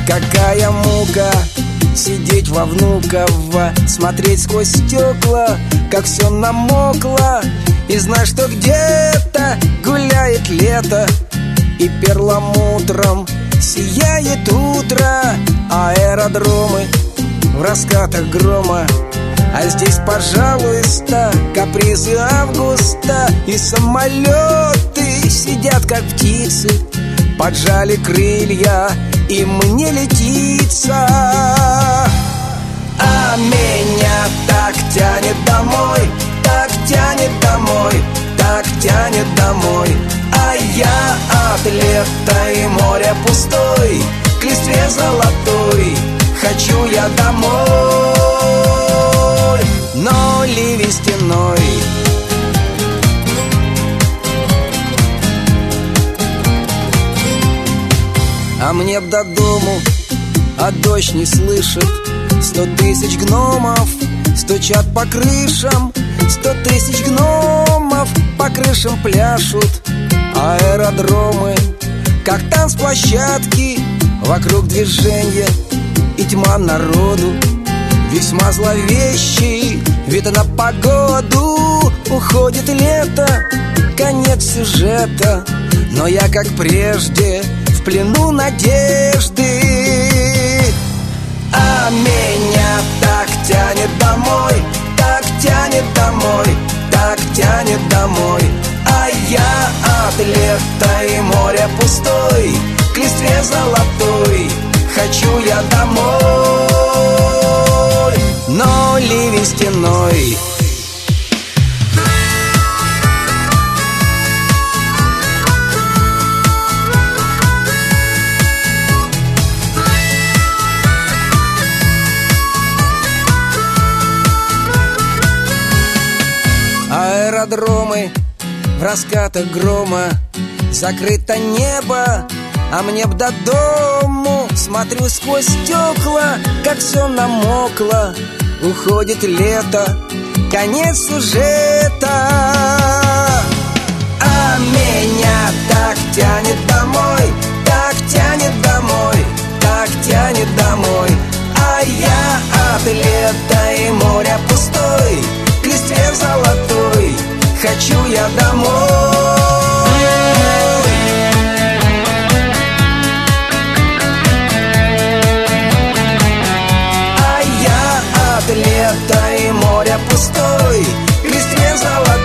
Какая мука сидеть во Внуково, смотреть сквозь стекла, как все намокло, и знать, что где-то гуляет лето, и перламутром сияет утро. Аэродромы в раскатах грома, а здесь, пожалуйста, капризы августа. И самолеты сидят, как птицы, поджали крылья, и мне летится. А меня так тянет домой, так тянет домой, так тянет домой. А я от лета и моря пустой к листве золотой хочу я домой. Но ливень стеной. А мне б до дому, а дождь не слышит. 100 тысяч гномов стучат по крышам, 100 тысяч гномов по крышам пляшут. Аэродромы, как танцплощадки, вокруг движения и тьма народу. Весьма зловещий вид на погоду. Уходит лето, конец сюжета, но я, как прежде, в плену надежды. А меня так тянет домой, так тянет домой, так тянет домой. А я от лета и моря пустой к листве золотой хочу я домой. Но ливень стеной. Аэродромы в раскатах грома, закрыто небо, а мне б до дому. Смотрю сквозь стекла, как все намокло. Уходит лето, конец сюжета. А меня так тянет домой, так тянет домой, так тянет домой. А я от лета и моря пустой к листве золотой хочу я домой. А я от лета и моря пустой к листве золотой